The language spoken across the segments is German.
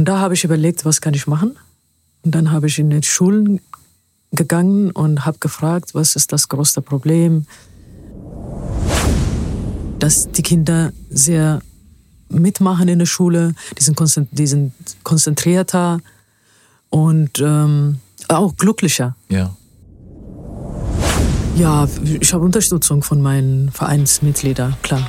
Und da habe ich überlegt, was kann ich machen? Und dann habe ich in die Schulen gegangen und habe gefragt, was ist das größte Problem? Dass die Kinder sehr mitmachen in der Schule, die sind konzentrierter und auch glücklicher. Ja. Ja, ich habe Unterstützung von meinen Vereinsmitgliedern, klar.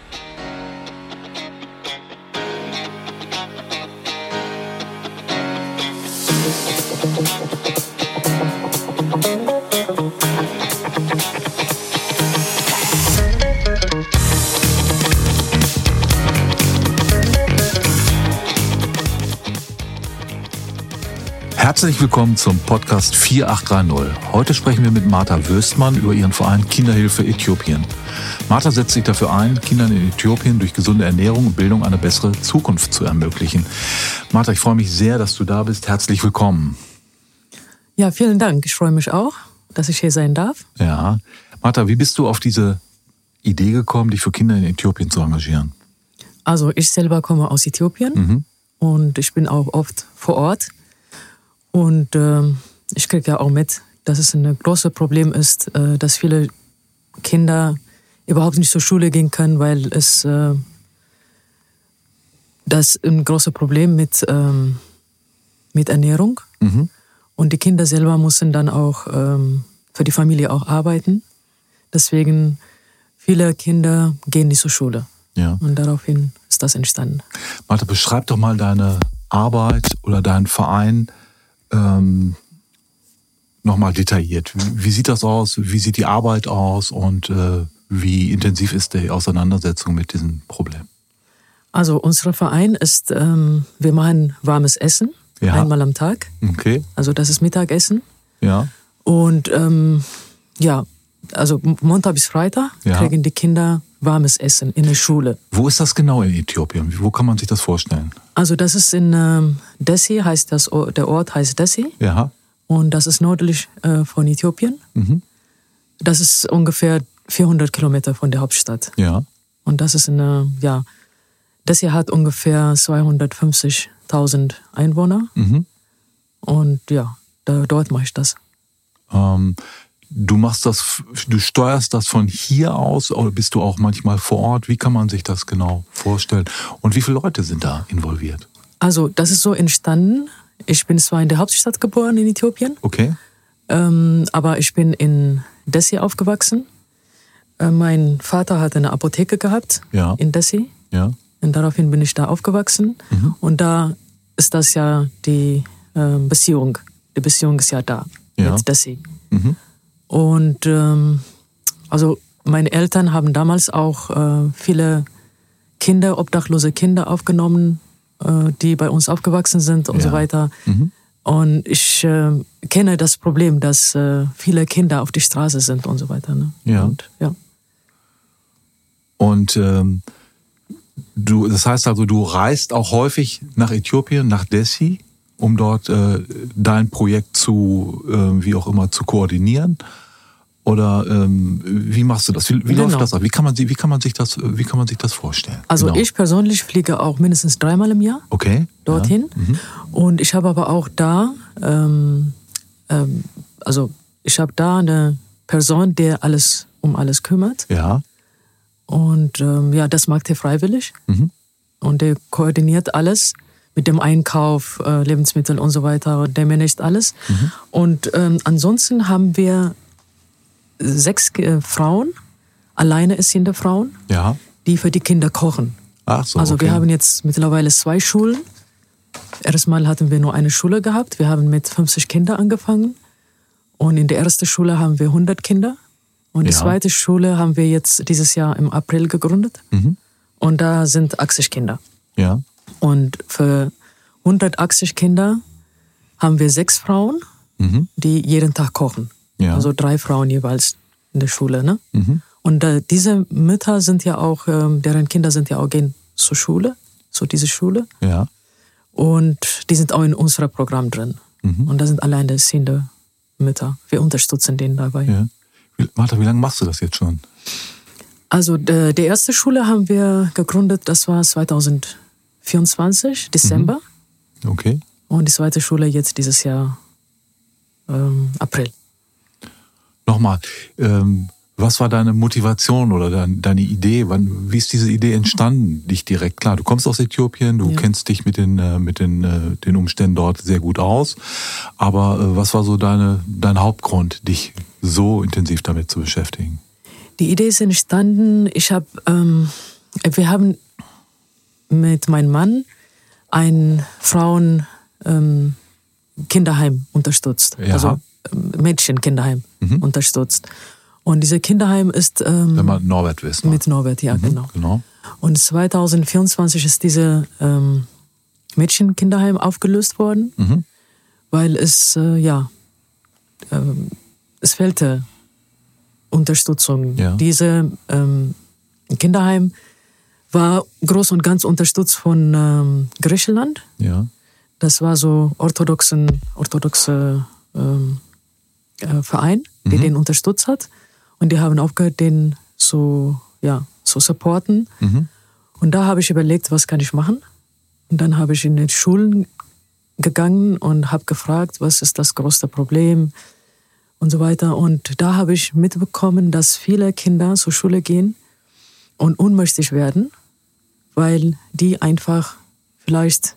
Herzlich willkommen zum Podcast 4830. Heute sprechen wir mit Martha Wöstmann über ihren Verein Kinderhilfe Äthiopien. Martha setzt sich dafür ein, Kindern in Äthiopien durch gesunde Ernährung und Bildung eine bessere Zukunft zu ermöglichen. Martha, ich freue mich sehr, dass du da bist. Herzlich willkommen. Ja, vielen Dank. Ich freue mich auch, dass ich hier sein darf. Ja. Martha, wie bist du auf diese Idee gekommen, dich für Kinder in Äthiopien zu engagieren? Also ich selber komme aus Äthiopien und ich bin auch oft vor Ort. Und ich kriege ja auch mit, dass es ein großes Problem ist, dass viele Kinder überhaupt nicht zur Schule gehen können, weil es das ein großes Problem mit Ernährung. Und die Kinder selber müssen dann auch für die Familie auch arbeiten. Deswegen viele Kinder gehen nicht zur Schule. Ja. Und daraufhin ist das entstanden. Martha, beschreib doch mal deine Arbeit oder deinen Verein nochmal detailliert. Wie sieht das aus? Wie sieht die Arbeit aus? Und wie intensiv ist die Auseinandersetzung mit diesem Problem? Also unser Verein ist, wir machen warmes Essen, einmal am Tag. Okay. Also das ist Mittagessen. Ja. Und also Montag bis Freitag kriegen die Kinder warmes Essen in der Schule. Wo ist das genau in Äthiopien? Wo kann man sich das vorstellen? Also das ist in Dessie, der Ort heißt Dessie. Ja. Und das ist nördlich von Äthiopien. Das ist ungefähr 400 Kilometer von der Hauptstadt. Ja. Und das ist Dessie hat ungefähr 250.000 Einwohner. Und ja, dort mache ich das. Du steuerst das von hier aus oder bist du auch manchmal vor Ort? Wie kann man sich das genau vorstellen? Und wie viele Leute sind da involviert? Also das ist so entstanden. Ich bin zwar in der Hauptstadt geboren in Äthiopien, okay, aber ich bin in Dessie aufgewachsen. Mein Vater hatte eine Apotheke gehabt in Dessie. Ja. Und daraufhin bin ich da aufgewachsen. Und da ist das ja die Beziehung. Die Beziehung ist ja da mit Dessie. Und also meine Eltern haben damals auch viele Kinder, obdachlose Kinder aufgenommen, die bei uns aufgewachsen sind und so weiter. Und ich kenne das Problem, dass viele Kinder auf die Straße sind und so weiter. Ne? Ja. Und das heißt also, du reist auch häufig nach Äthiopien, nach Dessie, um dort dein Projekt wie auch immer zu koordinieren? Oder wie machst du das? Wie läuft das ab? Wie kann man sich das vorstellen? Also ich persönlich fliege auch mindestens 3-mal im Jahr dorthin. Und ich habe aber auch da, ich habe da eine Person, der um alles kümmert. Ja. Und das macht er freiwillig. Und der koordiniert alles mit dem Einkauf, Lebensmittel und so weiter. Und der managt alles. Und ansonsten haben wir 6 Frauen, alleine erziehende Frauen, die für die Kinder kochen. Ach so, also wir haben jetzt mittlerweile 2 Schulen. Erstmal hatten wir nur eine Schule gehabt. Wir haben mit 50 Kindern angefangen. Und in der ersten Schule haben wir 100 Kinder. Und die zweite Schule haben wir jetzt dieses Jahr im April gegründet. Und da sind 80 Kinder. Ja. Und für 180 Kinder haben wir 6 Frauen, die jeden Tag kochen. Ja. Also 3 Frauen jeweils in der Schule. Ne? Und diese Mütter sind ja auch, deren Kinder sind ja auch gehen zur Schule, zu dieser Schule. Ja. Und die sind auch in unserem Programm drin. Und da sind alleinerziehende Mütter. Wir unterstützen denen dabei. Ja. Martha, wie lange machst du das jetzt schon? Also die erste Schule haben wir gegründet, das war 2024, Dezember. Okay. Und die zweite Schule jetzt dieses Jahr April. Nochmal, was war deine Motivation oder deine Idee? Wie ist diese Idee entstanden? Dich direkt, klar, du kommst aus Äthiopien, du kennst dich mit den Umständen dort sehr gut aus. Aber was war so dein Hauptgrund, dich so intensiv damit zu beschäftigen? Die Idee ist entstanden, wir haben mit meinem Mann ein Frauen-Kinderheim unterstützt. Ja. Also Mädchenkinderheim unterstützt. Und dieses Kinderheim ist... Wenn man Norbert wissen. Mit Norbert, ja, genau. Und 2024 ist dieses Mädchenkinderheim aufgelöst worden, weil es fehlte Unterstützung. Ja. Diese Kinderheim war groß und ganz unterstützt von Griechenland. Ja. Das war so orthodoxe Verein, der den unterstützt hat. Und die haben aufgehört, den zu supporten. Und da habe ich überlegt, was kann ich machen? Und dann habe ich in die Schulen gegangen und habe gefragt, was ist das größte Problem und so weiter. Und da habe ich mitbekommen, dass viele Kinder zur Schule gehen und ohnmächtig werden, weil die einfach vielleicht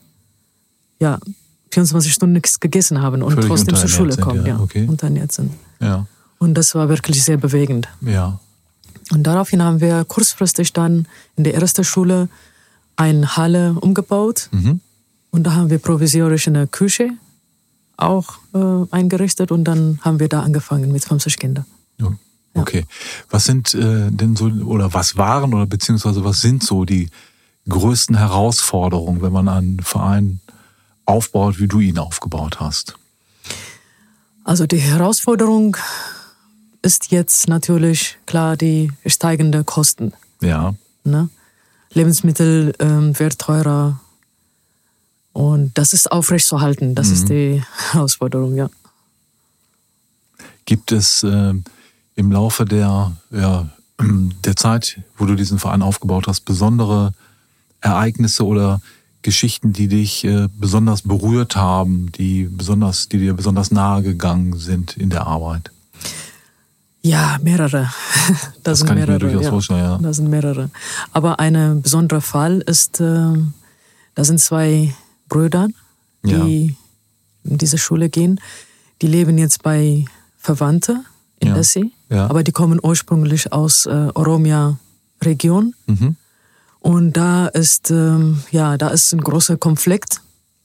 24 Stunden nichts gegessen haben und trotzdem zur Schule kommen. Unterernährt sind. Ja. Und das war wirklich sehr bewegend. Ja. Und daraufhin haben wir kurzfristig dann in der ersten Schule eine Halle umgebaut. Und da haben wir provisorisch eine Küche auch eingerichtet und dann haben wir da angefangen mit 50 Kindern. Ja. Okay. Was sind denn so, oder was waren oder beziehungsweise was sind so die größten Herausforderungen, wenn man einen Verein aufbaut, wie du ihn aufgebaut hast? Also die Herausforderung ist jetzt natürlich klar die steigenden Kosten. Ja. Ne? Lebensmittel wird teurer und das ist aufrechtzuerhalten. Das ist die Herausforderung, ja. Gibt es im Laufe der Zeit, wo du diesen Verein aufgebaut hast, besondere Ereignisse oder Geschichten, die dich besonders berührt haben, die dir besonders nahe gegangen sind in der Arbeit? Ja, mehrere. Das kann ich mir durchaus vorstellen, ja. Das sind mehrere. Aber ein besonderer Fall ist, da sind zwei Brüder, die in diese Schule gehen. Die leben jetzt bei Verwandten in Dessie, aber die kommen ursprünglich aus Oromia-Region. Und da ist ein großer Konflikt.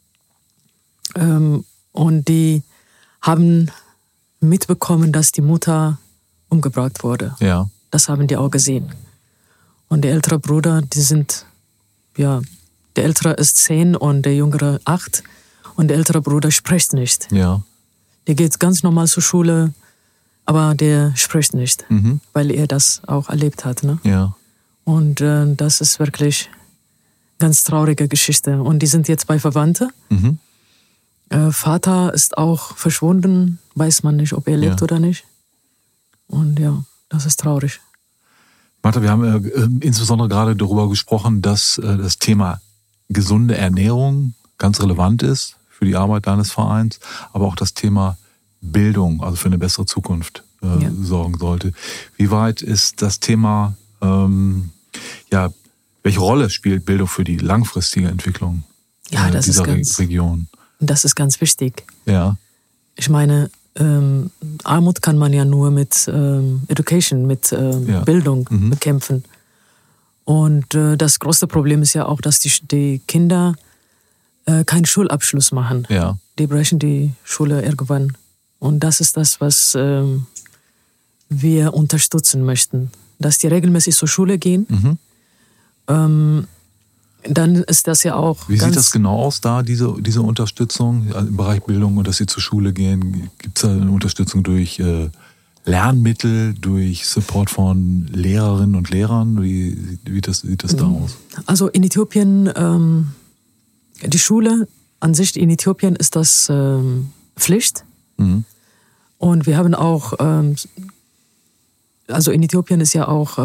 Und die haben mitbekommen, dass die Mutter umgebracht wurde. Ja. Das haben die auch gesehen. Und der ältere Bruder, der ältere ist 10 und der jüngere 8. Und der ältere Bruder spricht nicht. Ja. Der geht ganz normal zur Schule, aber der spricht nicht, weil er das auch erlebt hat. Ne? Ja. Und das ist wirklich eine ganz traurige Geschichte. Und die sind jetzt bei Verwandten. Vater ist auch verschwunden, weiß man nicht, ob er lebt oder nicht. Und ja, das ist traurig. Martha, wir haben insbesondere gerade darüber gesprochen, dass das Thema gesunde Ernährung ganz relevant ist für die Arbeit deines Vereins, aber auch das Thema Bildung, also für eine bessere Zukunft sorgen sollte. Wie weit ist das Thema, welche Rolle spielt Bildung für die langfristige Entwicklung dieser Region? Das ist ganz wichtig. Ja. Ich meine, Armut kann man ja nur mit Education, mit Bildung bekämpfen. Und das größte Problem ist ja auch, dass die Kinder keinen Schulabschluss machen. Ja. Die brechen die Schule irgendwann. Und das ist das, was wir unterstützen möchten. Dass die regelmäßig zur Schule gehen. Dann ist das ja auch. Wie sieht das genau aus da, diese Unterstützung im Bereich Bildung und dass sie zur Schule gehen? Gibt es da eine Unterstützung durch Lernmittel, durch Support von Lehrerinnen und Lehrern? Wie sieht das da aus? Also in Äthiopien, die Schule an sich in Äthiopien ist das Pflicht. Und wir haben auch, also in Äthiopien ist ja auch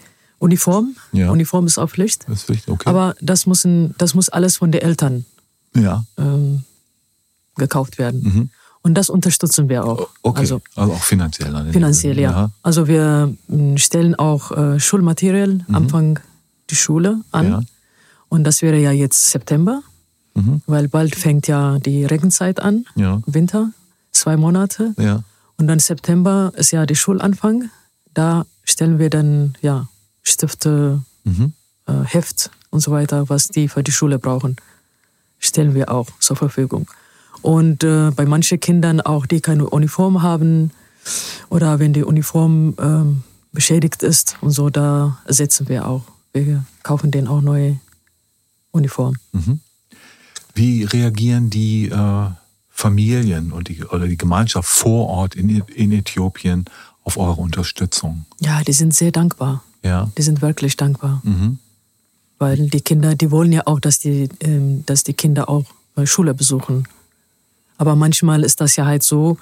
Uniform. Ja. Uniform ist auch Pflicht. Das ist Pflicht, okay. Aber das muss alles von den Eltern gekauft werden. Und das unterstützen wir auch. Okay, also auch finanziell. Finanziell, ja. Also wir stellen auch Schulmaterial Anfang die Schule an. Ja. Und das wäre ja jetzt September, weil bald fängt ja die Regenzeit an, Winter, 2 Monate. Ja. Und dann September ist ja der Schulanfang. Da stellen wir dann Stifte, Heft und so weiter, was die für die Schule brauchen, stellen wir auch zur Verfügung. Und bei manchen Kindern auch, die keine Uniform haben oder wenn die Uniform beschädigt ist und so, da ersetzen wir auch. Wir kaufen denen auch neue Uniformen. Wie reagieren die Familien oder die Gemeinschaft vor Ort in Äthiopien auf eure Unterstützung? Ja, die sind sehr dankbar. Ja. Die sind wirklich dankbar. Weil die Kinder, die wollen ja auch, dass die Kinder auch Schule besuchen. Aber manchmal ist das ja halt so,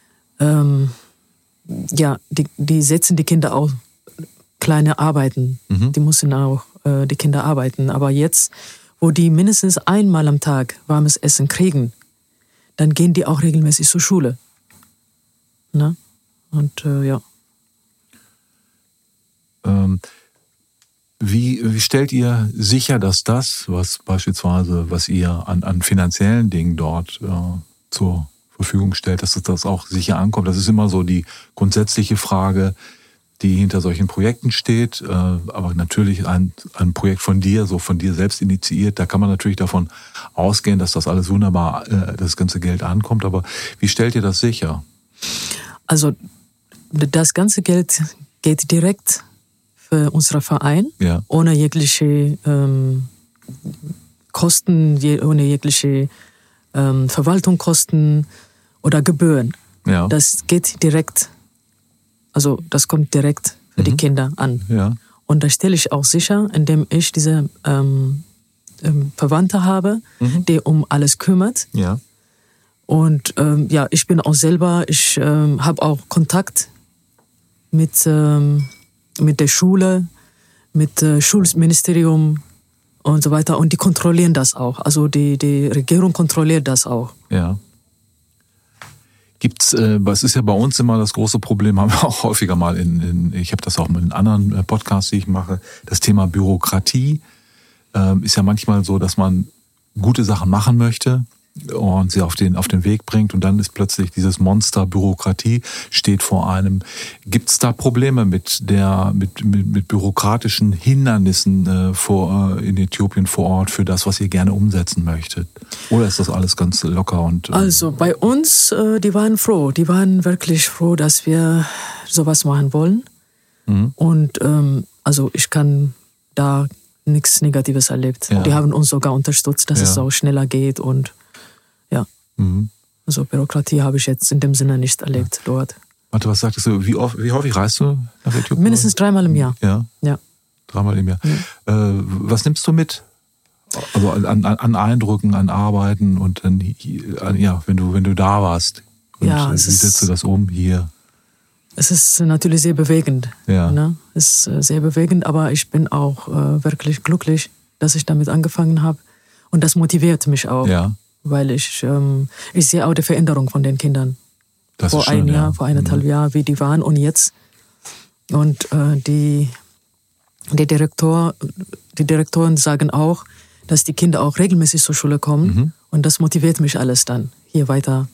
die setzen die Kinder auch kleine Arbeiten. Die müssen auch die Kinder arbeiten. Aber jetzt, wo die mindestens einmal am Tag warmes Essen kriegen, dann gehen die auch regelmäßig zur Schule. Ne? Und Wie stellt ihr sicher, dass das, was ihr an finanziellen Dingen dort zur Verfügung stellt, dass das auch sicher ankommt? Das ist immer so die grundsätzliche Frage, die hinter solchen Projekten steht. Aber natürlich ein Projekt von dir selbst initiiert, da kann man natürlich davon ausgehen, dass das alles wunderbar, das ganze Geld ankommt. Aber wie stellt ihr das sicher? Also das ganze Geld geht direkt für unseren Verein, ohne jegliche Kosten, ohne jegliche Verwaltungskosten oder Gebühren. Ja. Das geht direkt, also das kommt direkt für die Kinder an. Ja. Und das stelle ich auch sicher, indem ich diese Verwandte habe, die um alles kümmert. Ja. Und ich bin auch selber, ich habe auch Kontakt mit der Schule, mit Schulministerium und so weiter. Und die kontrollieren das auch. Also die Regierung kontrolliert das auch. Ja. Es ist ja bei uns immer das große Problem, haben wir auch häufiger mal ich habe das auch mit anderen Podcasts, die ich mache, das Thema Bürokratie. Ist ja manchmal so, dass man gute Sachen machen möchte und sie auf den Weg bringt und dann ist plötzlich dieses Monster Bürokratie steht vor einem. Gibt es da Probleme mit bürokratischen Hindernissen in Äthiopien vor Ort für das, was ihr gerne umsetzen möchtet? Oder ist das alles ganz locker? Also bei uns, die waren froh. Die waren wirklich froh, dass wir sowas machen wollen. Und also ich kann da nichts Negatives erlebt. Ja. Die haben uns sogar unterstützt, dass es auch schneller geht und also Bürokratie habe ich jetzt in dem Sinne nicht erlebt dort. Warte, was sagtest du? Wie häufig reist du nach Äthiopien? Mindestens 3-mal im Jahr. Ja? 3-mal im Jahr. Was nimmst du mit? Also an Eindrücken, an Arbeiten und dann, wenn du da warst. Und wie setzt du das um hier? Es ist natürlich sehr bewegend. Ja. Ne? Es ist sehr bewegend, aber ich bin auch wirklich glücklich, dass ich damit angefangen habe. Und das motiviert mich auch. Ja. Weil ich sehe auch die Veränderung von den Kindern. Das vor ein Jahr, vor 1,5 Jahren, wie die waren und jetzt. Und die Direktoren sagen auch, dass die Kinder auch regelmäßig zur Schule kommen. Und das motiviert mich alles dann, hier weiter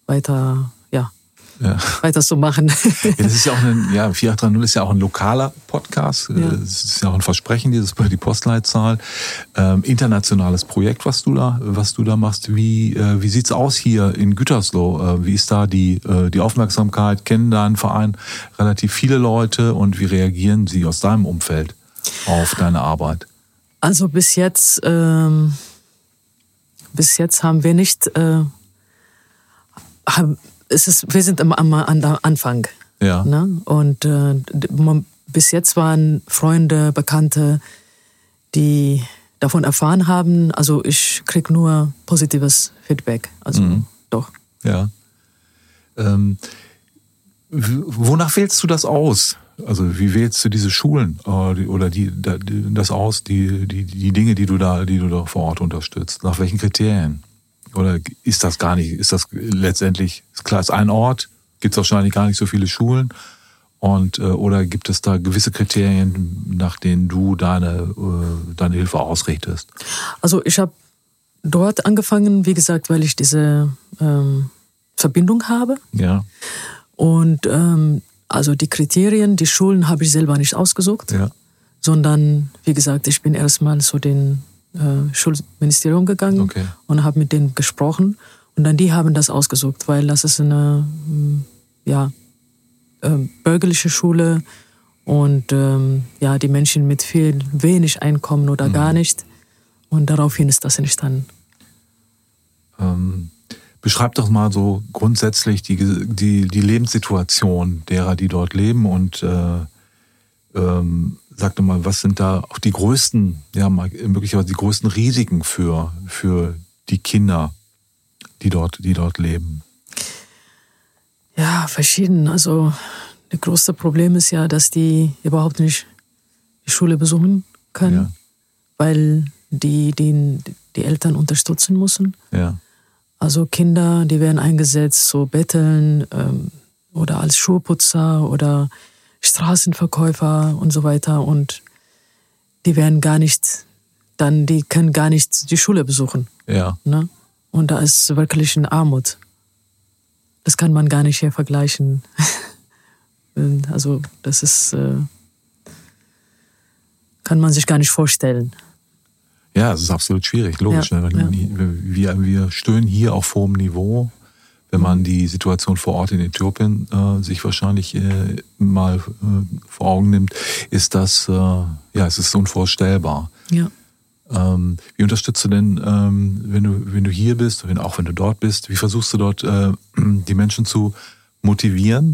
zu machen. Das ist ja auch 4830 ist ja auch ein lokaler Podcast. Es ist ja auch ein Versprechen, die Postleitzahl. Internationales Projekt, was du da machst. Wie sieht's aus hier in Gütersloh? Wie ist da die Aufmerksamkeit? Kennen deinen Verein relativ viele Leute und wie reagieren sie aus deinem Umfeld auf deine Arbeit? Also bis jetzt haben wir nicht wir sind am Anfang. Ja. Ne? Und bis jetzt waren Freunde, Bekannte, die davon erfahren haben. Also ich kriege nur positives Feedback. Also doch. Ja. Wonach wählst du das aus? Also wie wählst du diese Schulen oder das aus, die Dinge, die du da vor Ort unterstützt? Nach welchen Kriterien? Oder ist das gar nicht, ist das letztendlich, ist klar, ist ein Ort, gibt es wahrscheinlich gar nicht so viele Schulen oder gibt es da gewisse Kriterien, nach denen du deine Hilfe ausrichtest? Also ich habe dort angefangen, wie gesagt, weil ich diese Verbindung habe. Ja. Und also die Kriterien, die Schulen habe ich selber nicht ausgesucht, sondern wie gesagt, ich bin erstmal zu den Schulministerium gegangen und habe mit denen gesprochen und dann die haben das ausgesucht, weil das ist eine bürgerliche Schule und die Menschen mit wenig Einkommen oder gar nicht und daraufhin ist das entstanden. Beschreib doch mal so grundsätzlich die Lebenssituation derer, die dort leben und sag doch mal, was sind da auch die größten, möglicherweise die größten Risiken für die Kinder, die dort leben? Ja, verschieden. Also das größte Problem ist ja, dass die überhaupt nicht die Schule besuchen können, weil die Eltern unterstützen müssen. Ja. Also Kinder, die werden eingesetzt, so betteln oder als Schuhputzer oder Straßenverkäufer und so weiter und die werden die können gar nicht die Schule besuchen. Ja. Ne? Und da ist wirklich eine Armut. Das kann man gar nicht hier vergleichen. Also das ist, kann man sich gar nicht vorstellen. Ja, es ist absolut schwierig, logisch. Ja, Wir stöhnen hier auf hohem Niveau. Wenn man die Situation vor Ort in Äthiopien sich wahrscheinlich mal vor Augen nimmt, ist das, es ist unvorstellbar. Ja. Wie unterstützt du denn, wenn du hier bist, auch wenn du dort bist, wie versuchst du dort die Menschen zu motivieren,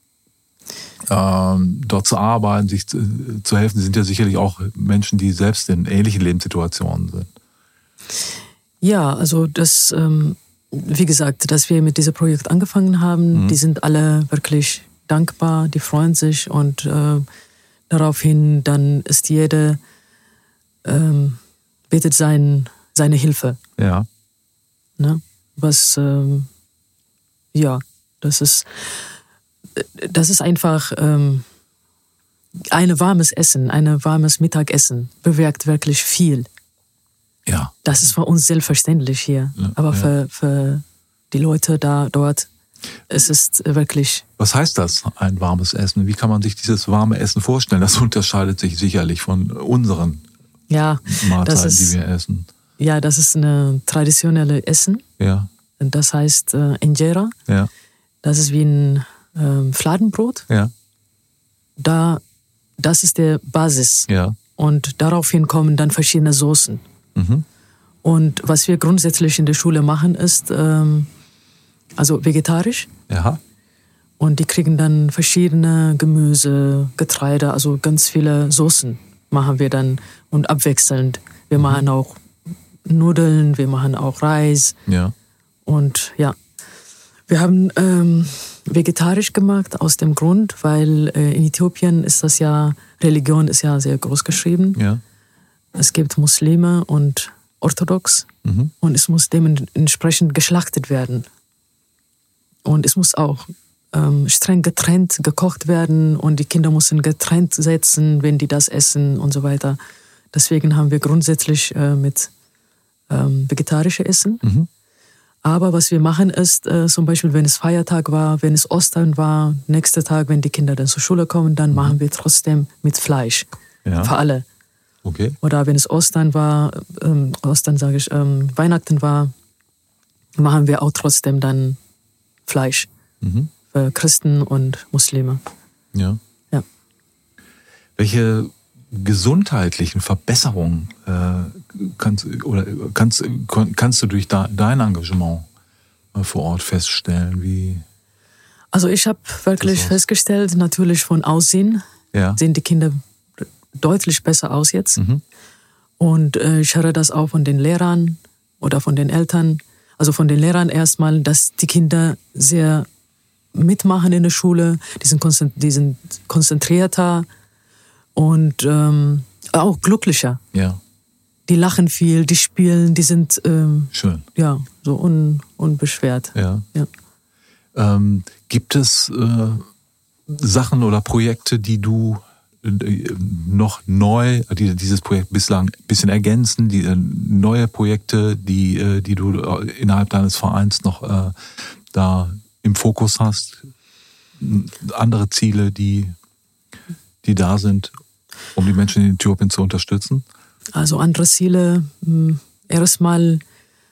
dort zu arbeiten, sich zu helfen? Sie sind ja sicherlich auch Menschen, die selbst in ähnlichen Lebenssituationen sind. Ja, also das, wie gesagt, dass wir mit diesem Projekt angefangen haben, die sind alle wirklich dankbar, die freuen sich und daraufhin dann ist jeder bittet seine Hilfe. Ja. Ne? Was, das ist einfach ein warmes Essen, ein warmes Mittagessen bewirkt wirklich viel. Ja. Das ist für uns selbstverständlich hier. Ja, aber für die Leute dort, es ist wirklich... Was heißt das, ein warmes Essen? Wie kann man sich dieses warme Essen vorstellen? Das unterscheidet sich sicherlich von unseren Mahlzeiten, die wir essen. Ja, das ist ein traditionelles Essen. Ja. Das heißt Injera. Ja. Das ist wie ein Fladenbrot. Ja. Das ist der Basis. Ja. Und daraufhin kommen dann verschiedene Soßen. Mhm. Und was wir grundsätzlich in der Schule machen, ist also vegetarisch. Ja. Und die kriegen dann verschiedene Gemüse, Getreide, also ganz viele Soßen machen wir dann und abwechselnd. Wir machen auch Nudeln, wir machen auch Reis. Ja. Und ja, wir haben vegetarisch gemacht aus dem Grund, weil in Äthiopien ist das ja, Religion ist ja sehr groß geschrieben. Ja. Es gibt Muslime und Orthodox und es muss dementsprechend geschlachtet werden. Und es muss auch streng getrennt gekocht werden und die Kinder müssen getrennt sitzen, wenn die das essen und so weiter. Deswegen haben wir grundsätzlich mit vegetarische Essen. Mhm. Aber was wir machen ist, zum Beispiel, wenn es Feiertag war, wenn es Ostern war, nächster Tag, wenn die Kinder dann zur Schule kommen, dann machen wir trotzdem mit Fleisch. Ja. Für alle. Okay. Oder wenn es Ostern war, Weihnachten war, machen wir auch trotzdem dann Fleisch. Mhm. Für Christen und Muslime. Ja. Ja. Welche gesundheitlichen Verbesserungen kannst du durch dein Engagement vor Ort feststellen? Also ich habe wirklich festgestellt, natürlich von Aussehen sehen die Kinder deutlich besser aus jetzt. Mhm. Und ich höre das auch von den Lehrern oder von den Eltern. Also von den Lehrern erstmal, dass die Kinder sehr mitmachen in der Schule, die sind konzentrierter und auch glücklicher. Ja. die lachen viel, die spielen, die sind schön. Ja, so unbeschwert. Ja. Gibt es Sachen oder Projekte, die du noch neu, die dieses Projekt bislang ein bisschen ergänzen, die neue Projekte, die du innerhalb deines Vereins noch da im Fokus hast? Andere Ziele, die da sind, um die Menschen in Äthiopien zu unterstützen? Also andere Ziele, erstmal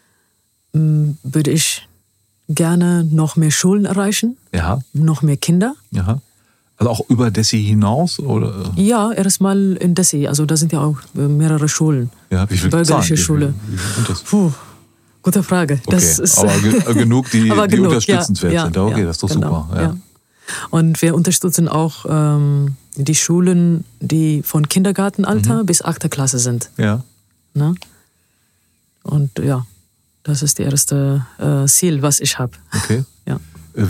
würde ich gerne noch mehr Schulen erreichen, noch mehr Kinder. Ja. Also auch über Dessie hinaus? Oder? Ja, erstmal in Dessie. Also da sind ja auch mehrere Schulen. Ja, wie viel bürgerliche Schule. Wie sind das? Gute Frage. Okay, das ist aber genug, die unterstützenswert sind. Okay, das ist doch genau, super. Ja. Und wir unterstützen auch die Schulen, die von Kindergartenalter bis 8. Klasse sind. Ja. Ne? Und ja, das ist das erste Ziel, was ich habe. Okay. Ja.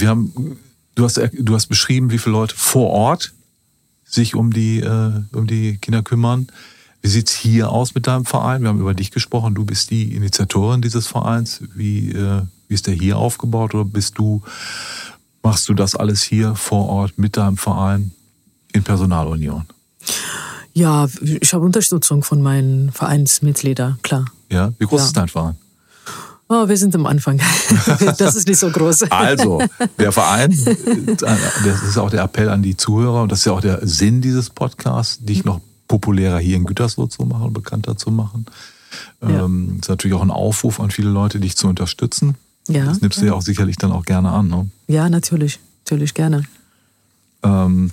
Du hast beschrieben, wie viele Leute vor Ort sich um die Kinder kümmern. Wie sieht's hier aus mit deinem Verein? Wir haben über dich gesprochen. Du bist die Initiatorin dieses Vereins. Wie ist der hier aufgebaut? Oder machst du das alles hier vor Ort mit deinem Verein in Personalunion? Ja, ich habe Unterstützung von meinen Vereinsmitgliedern, klar. Ja, wie groß ist dein Verein? Oh, wir sind am Anfang. Das ist nicht so groß. Also, der Verein, das ist auch der Appell an die Zuhörer und das ist ja auch der Sinn dieses Podcasts, dich noch populärer hier in Gütersloh zu machen, bekannter zu machen. Ja. Ist natürlich auch ein Aufruf an viele Leute, dich zu unterstützen. Ja. Das nimmst du ja auch sicherlich dann auch gerne an, ne? Ja, natürlich gerne. Das machen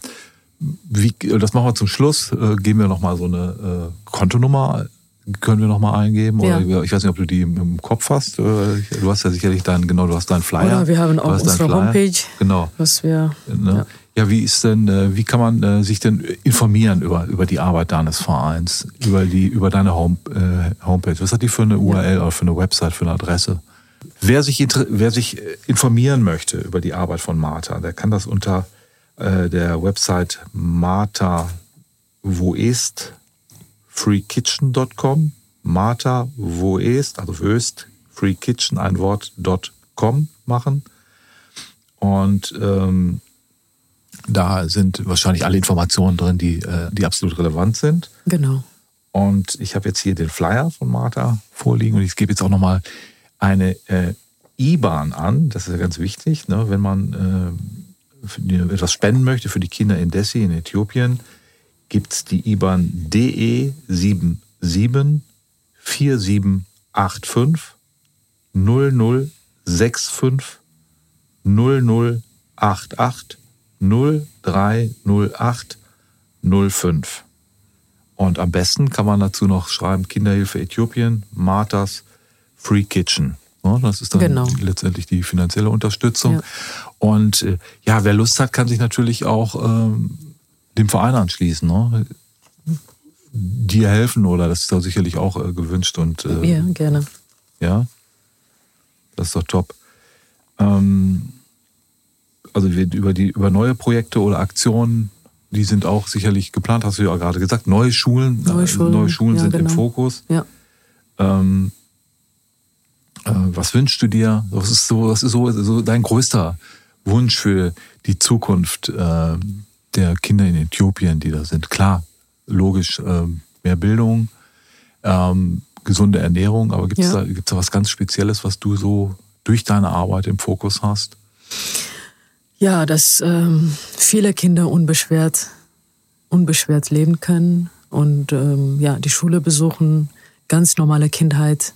wir zum Schluss. Geben wir nochmal so eine Kontonummer. Können wir nochmal eingeben? Ja. Oder ich weiß nicht, ob du die im Kopf hast. Du hast ja sicherlich du hast deinen Flyer. Oder wir haben auch unsere Homepage. Genau. Was wir, ne? Ja, wie kann man sich denn informieren über die Arbeit deines Vereins, über deine Homepage? Was hat die für eine URL oder für eine Website, für eine Adresse? Wer sich informieren möchte über die Arbeit von Martha, der kann das unter der Website Martha Woest freekitchen.com, Martha Woest, also Wöst, freekitchen, ein Wort.com machen. Und da sind wahrscheinlich alle Informationen drin, die absolut relevant sind. Genau. Und ich habe jetzt hier den Flyer von Martha vorliegen und ich gebe jetzt auch nochmal eine IBAN an. Das ist ja ganz wichtig, ne? Wenn man etwas spenden möchte für die Kinder in Dessie, in Äthiopien, gibt es die IBAN DE 774785 0065 0088 0308 05. Und am besten kann man dazu noch schreiben, Kinderhilfe Äthiopien, Marthas Free Kitchen. Das ist dann letztendlich die finanzielle Unterstützung. Ja. Und wer Lust hat, kann sich natürlich auch dem Verein anschließen. Ne? Dir helfen, oder das ist da sicherlich auch gewünscht. Und, ja, gerne. Ja, das ist doch top. Also über neue Projekte oder Aktionen, die sind auch sicherlich geplant, hast du ja gerade gesagt. Neue Schulen sind im Fokus. Ja. Was wünschst du dir? Was ist so dein größter Wunsch für die Zukunft der Kinder in Äthiopien, die da sind? Klar, logisch, mehr Bildung, gesunde Ernährung, aber gibt's da was ganz Spezielles, was du so durch deine Arbeit im Fokus hast? Ja, dass viele Kinder unbeschwert leben können und die Schule besuchen, ganz normale Kindheit,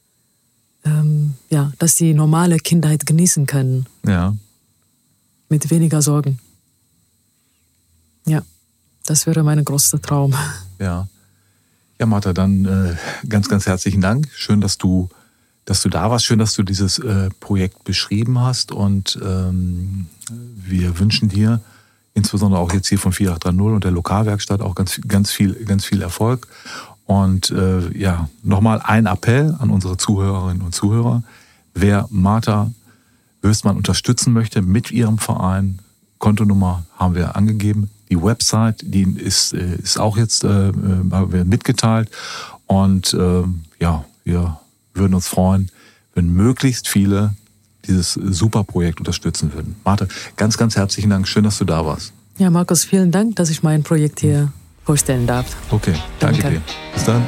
dass die normale Kindheit genießen können. Ja. Mit weniger Sorgen. Ja, das wäre mein größter Traum. Ja. Ja, Martha, dann ganz, ganz herzlichen Dank. Schön, dass du da warst. Schön, dass du dieses Projekt beschrieben hast. Und wir wünschen dir, insbesondere auch jetzt hier von 4830 und der Lokalwerkstatt, auch ganz viel Erfolg. Und nochmal ein Appell an unsere Zuhörerinnen und Zuhörer. Wer Martha Wöstmann unterstützen möchte mit ihrem Verein, Kontonummer haben wir angegeben. Die Website, die ist auch jetzt haben wir mitgeteilt. Und wir würden uns freuen, wenn möglichst viele dieses super Projekt unterstützen würden. Marthe, ganz, ganz herzlichen Dank. Schön, dass du da warst. Ja, Markus, vielen Dank, dass ich mein Projekt hier vorstellen darf. Okay, danke dir. Bis dann.